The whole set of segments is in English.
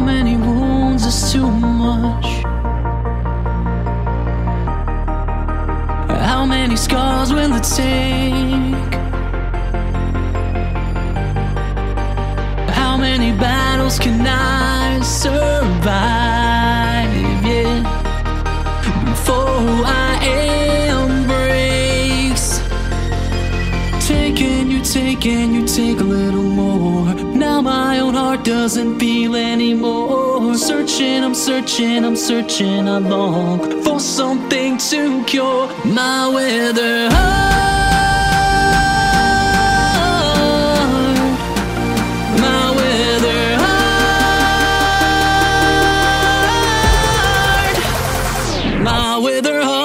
many wounds is too much? How many scars will it take? How many battles can I survive, yeah, before I embrace? Can you take a little more? Now my own heart doesn't feel anymore. Searching, I'm searching, I long for something to cure my withered heart. My withered heart. My withered heart.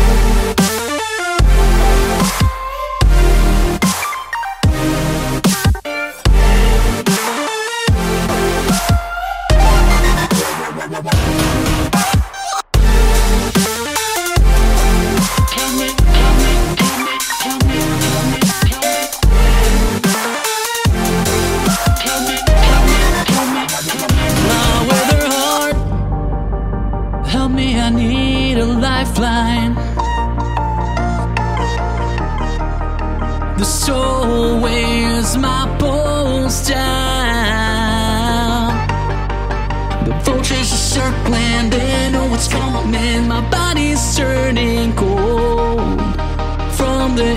Help me, I need a lifeline. The soul wears my pulse down. The vultures are circling, they know what's coming. My body's turning cold from the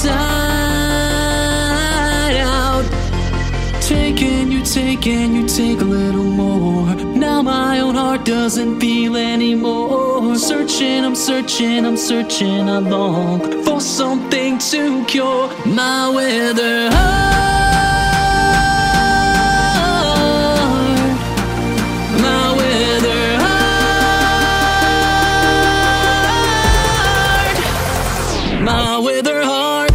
inside out. Can you take a little more? Now my own heart doesn't feel anymore. Searching, I'm searching, I long for something to cure my withered heart. My withered heart. My withered heart.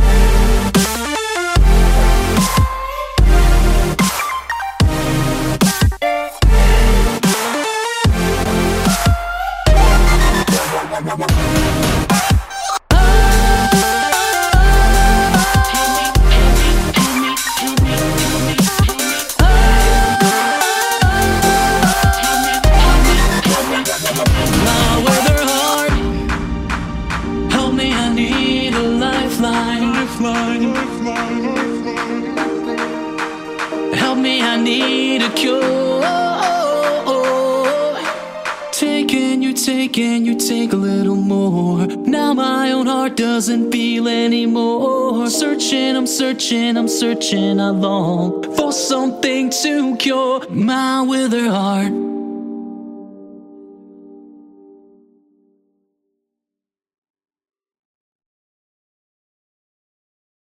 Help me, I need a cure. Can you take a little more? Now my own heart doesn't feel anymore. Searching, I'm searching, I long for something to cure my withered heart.